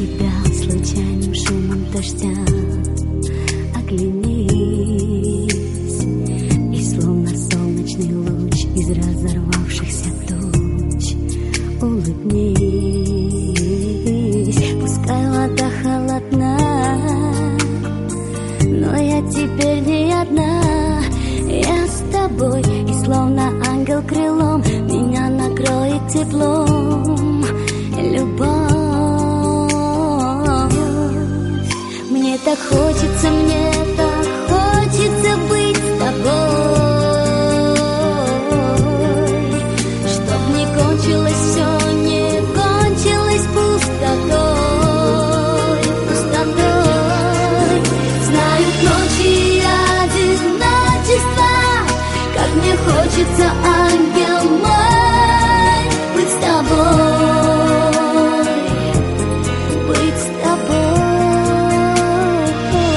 тебя случайным шумом дождя. Оглянись, и словно солнечный луч из разорвавшихся туч улыбнись. Пускай вода холодна, но я теперь не одна. Я с тобой, и словно ангел крылом меня накроет теплом любовь. Мне так хочется быть с тобой, чтоб не кончилось все, не кончилось пустотой, пустотой. Знают ночи и одиночество, как мне хочется, ангел мой, быть с тобой, быть с тобой.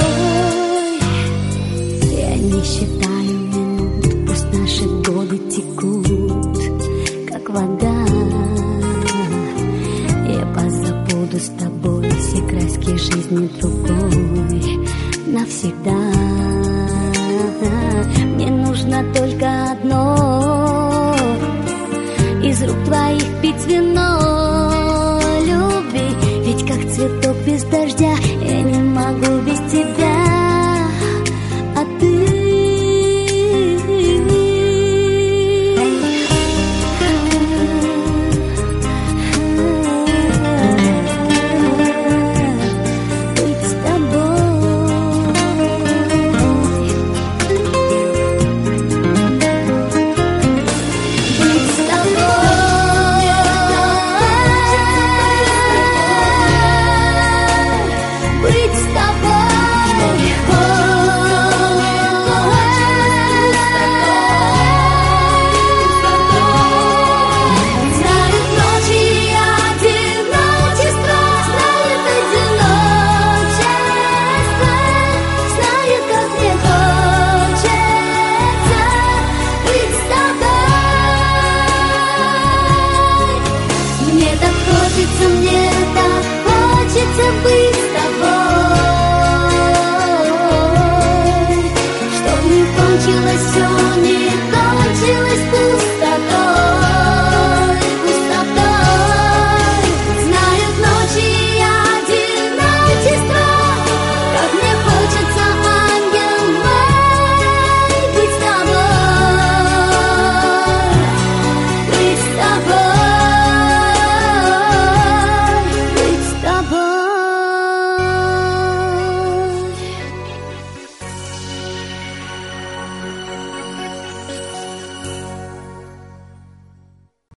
Я не считаю минут, пусть наши годы текут, как вода. Я позабуду с тобой все краски жизни другой навсегда. Мне нужно только одно: из рук твоих пить вино любви. Ведь как цветок без дождя